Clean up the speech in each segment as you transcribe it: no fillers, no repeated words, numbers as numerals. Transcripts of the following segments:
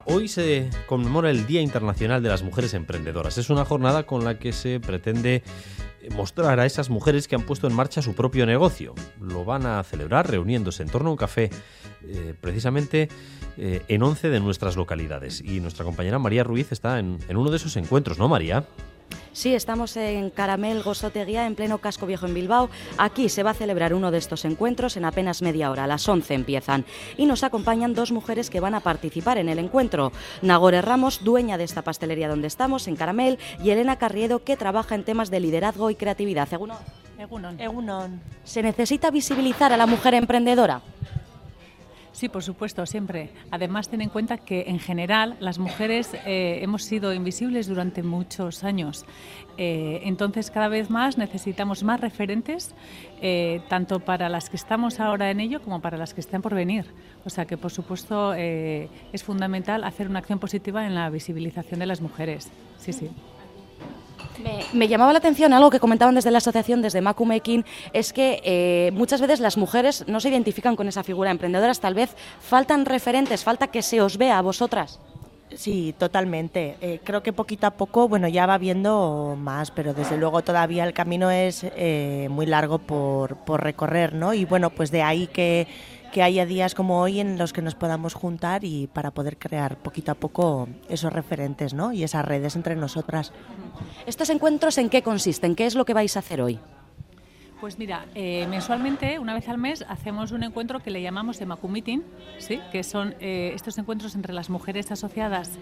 Hoy se conmemora el Día Internacional de las Mujeres Emprendedoras. Es una jornada con la que se pretende mostrar a esas mujeres que han puesto en marcha su propio negocio. Lo van a celebrar reuniéndose en torno a un café, precisamente en 11 de nuestras localidades. Y nuestra compañera María Ruiz está en uno de esos encuentros, ¿no, María? Sí, estamos en Caramel Gozoteguía, en pleno casco viejo en Bilbao. Aquí se va a celebrar uno de estos encuentros en apenas media hora, a las 11 empiezan. Y nos acompañan dos mujeres que van a participar en el encuentro. Nagore Ramos, dueña de esta pastelería donde estamos, en Caramel, y Elena Carriedo, que trabaja en temas de liderazgo y creatividad. Egunon. ¿Se necesita visibilizar a la mujer emprendedora? Sí, por supuesto, siempre. Además, ten en cuenta que, en general, las mujeres hemos sido invisibles durante muchos años. Entonces, cada vez más necesitamos más referentes, tanto para las que estamos ahora en ello como para las que están por venir. O sea que, por supuesto, es fundamental hacer una acción positiva en la visibilización de las mujeres. Sí. Me llamaba la atención algo que comentaban desde la asociación, desde Maku Making, es que muchas veces las mujeres no se identifican con esa figura emprendedora, tal vez faltan referentes, falta que se os vea a vosotras. Sí, totalmente. Creo que poquito a poco, ya va viendo más, pero desde luego todavía el camino es muy largo por recorrer, ¿no? Y bueno, pues de ahí que haya días como hoy en los que nos podamos juntar y para poder crear poquito a poco esos referentes, ¿no? Y esas redes entre nosotras. ¿Estos encuentros en qué consisten? ¿Qué es lo que vais a hacer hoy? Pues mira, mensualmente, una vez al mes, hacemos un encuentro que le llamamos de Maku Meeting, ¿sí? Que son estos encuentros entre las mujeres asociadas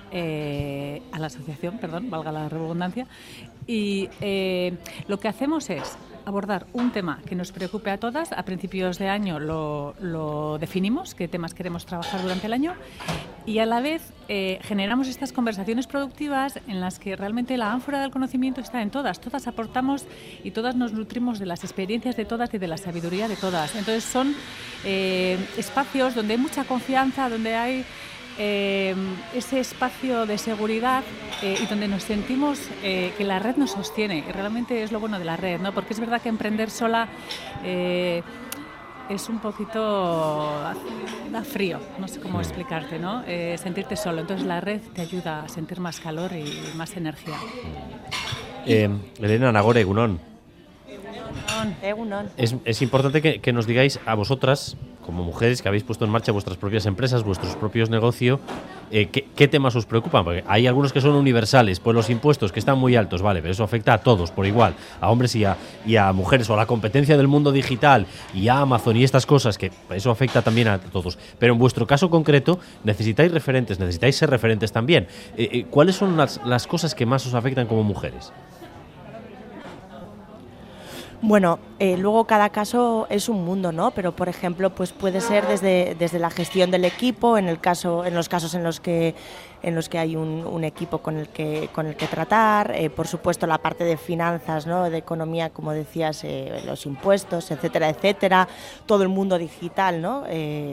a la asociación, valga la redundancia, y lo que hacemos es abordar un tema que nos preocupe a todas. A principios de año lo definimos, qué temas queremos trabajar durante el año, y a la vez generamos estas conversaciones productivas en las que realmente la ánfora del conocimiento está en todas. Todas aportamos y todas nos nutrimos de las experiencias de todas y de la sabiduría de todas. Entonces son espacios donde hay mucha confianza, donde hay ese espacio de seguridad y donde nos sentimos que la red nos sostiene. Y realmente es lo bueno de la red, ¿no? Porque es verdad que emprender sola es un poquito, da frío, no sé cómo explicarte, ¿no? Sentirte solo. Entonces la red te ayuda a sentir más calor y más energía. Elena, Nagore, Egunon. Es importante que nos digáis a vosotras, como mujeres que habéis puesto en marcha vuestras propias empresas, vuestros propios negocios, ¿qué temas os preocupan? Porque hay algunos que son universales, pues los impuestos que están muy altos, vale, pero eso afecta a todos por igual, a hombres y a mujeres, o a la competencia del mundo digital y a Amazon y estas cosas, que eso afecta también a todos. Pero en vuestro caso concreto necesitáis referentes, necesitáis ser referentes también. ¿Cuáles son las cosas que más os afectan como mujeres? Bueno, luego cada caso es un mundo, ¿no? Pero por ejemplo, pues puede ser desde la gestión del equipo, en los casos en los que hay un equipo con el que tratar, por supuesto la parte de finanzas, ¿no? De economía, como decías, los impuestos, etcétera, todo el mundo digital, ¿no?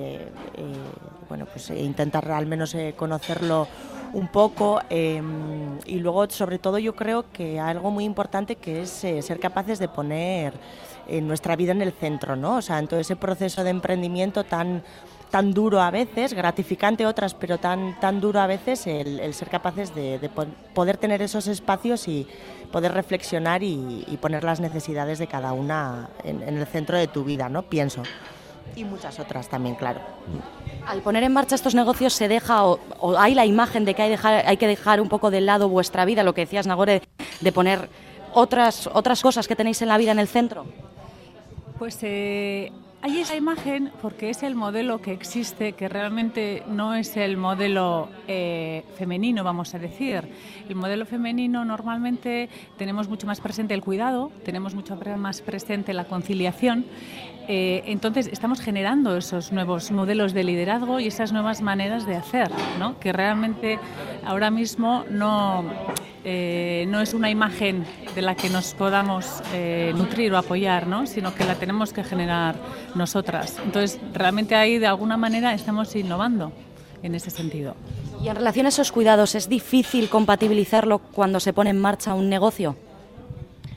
Pues intentar al menos conocerlo un poco, y luego sobre todo yo creo que algo muy importante que es ser capaces de poner nuestra vida en el centro, ¿no? O sea, en todo ese proceso de emprendimiento tan duro a veces, gratificante otras, pero tan duro a veces, el ser capaces de poder tener esos espacios y poder reflexionar y poner las necesidades de cada una en el centro de tu vida, ¿no? Pienso. Y muchas otras también, claro. Al poner en marcha estos negocios se deja o hay la imagen de que hay que dejar un poco de lado vuestra vida, lo que decías, Nagore, de poner otras cosas que tenéis en la vida en el centro. Pues hay esa imagen porque es el modelo que existe, que realmente no es el modelo femenino, vamos a decir. El modelo femenino normalmente tenemos mucho más presente el cuidado, tenemos mucho más presente la conciliación. Entonces estamos generando esos nuevos modelos de liderazgo y esas nuevas maneras de hacer, ¿no? Que realmente ahora mismo no es una imagen de la que nos podamos nutrir o apoyar, ¿no? Sino que la tenemos que generar nosotras. Entonces realmente ahí de alguna manera estamos innovando en ese sentido. Y en relación a esos cuidados, ¿es difícil compatibilizarlo cuando se pone en marcha un negocio?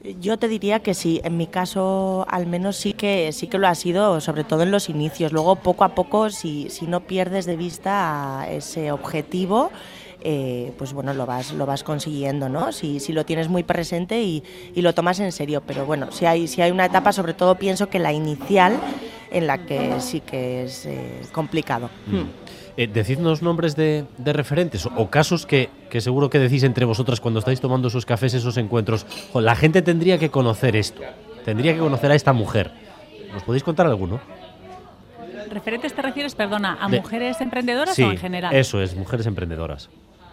Yo te diría que sí, en mi caso al menos sí que lo ha sido, sobre todo en los inicios. Luego poco a poco, si no pierdes de vista ese objetivo, pues bueno, lo vas consiguiendo, ¿no? Si lo tienes muy presente y lo tomas en serio. Pero bueno, si hay una etapa, sobre todo pienso que la inicial, en la que sí que es complicado. Decidnos nombres de referentes o casos que seguro que decís entre vosotras cuando estáis tomando esos cafés, esos encuentros. La gente tendría que conocer esto, tendría que conocer a esta mujer. ¿Nos podéis contar alguno? ¿Referentes te refieres, perdona, a mujeres emprendedoras sí, o en general? Eso es, mujeres emprendedoras.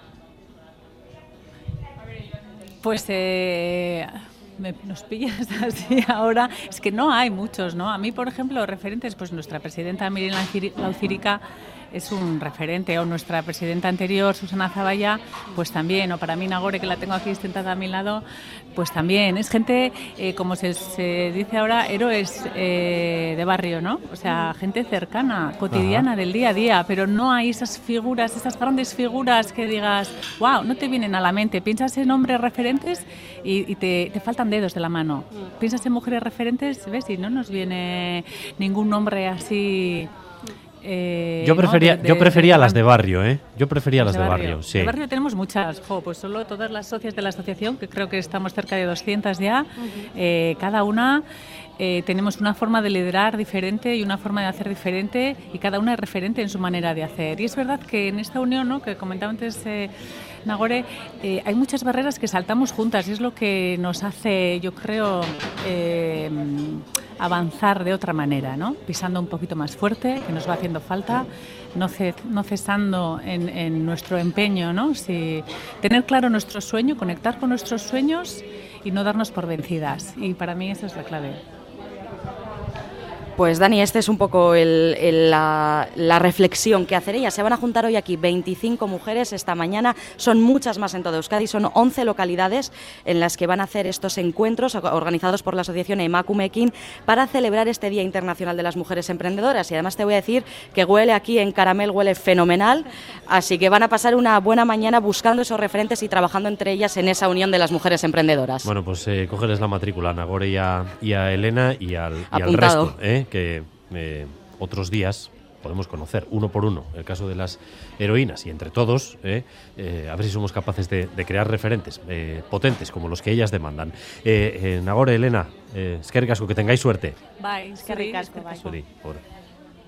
Pues nos pillas así ahora. Es que no hay muchos, ¿no? A mí, por ejemplo, referentes, pues nuestra presidenta Miren Laucírica es un referente, o nuestra presidenta anterior, Susana Zavalla, pues también, o para mí Nagore, que la tengo aquí sentada a mi lado, pues también. Es gente, como se dice ahora, héroes de barrio, ¿no? O sea, gente cercana, cotidiana, del día a día, pero no hay esas figuras, esas grandes figuras que digas, wow, no te vienen a la mente. Piensas en hombres referentes y te faltan dedos de la mano. Piensas en mujeres referentes, ¿ves? Y no nos viene ningún nombre así... yo prefería las de barrio, ¿eh? Yo prefería las de barrio, sí. De barrio tenemos muchas, pues solo todas las socias de la asociación, que creo que estamos cerca de 200 ya, cada una tenemos una forma de liderar diferente y una forma de hacer diferente, y cada una es referente en su manera de hacer. Y es verdad que en esta unión, ¿no?, que comentaba antes Nagore, hay muchas barreras que saltamos juntas, y es lo que nos hace, yo creo, avanzar de otra manera, ¿no? Pisando un poquito más fuerte, que nos va haciendo falta, no cesando en nuestro empeño, ¿no? Tener claro nuestro sueño, conectar con nuestros sueños y no darnos por vencidas. Y para mí esa es la clave. Pues Dani, este es un poco la reflexión que hacer ellas. Se van a juntar hoy aquí 25 mujeres esta mañana, son muchas más en toda Euskadi, son 11 localidades en las que van a hacer estos encuentros organizados por la asociación Emakumekin para celebrar este Día Internacional de las Mujeres Emprendedoras. Y además te voy a decir que huele aquí en Caramel, huele fenomenal, así que van a pasar una buena mañana buscando esos referentes y trabajando entre ellas en esa unión de las mujeres emprendedoras. Bueno, pues cógeles la matrícula a Nagore y a Elena y al Apuntado. Resto, que otros días podemos conocer uno por uno el caso de las heroínas, y entre todos a ver si somos capaces de crear referentes potentes como los que ellas demandan. Nagore, Elena, eskerrik asko, que tengáis suerte. Bai, eskerrik asko. Zuri,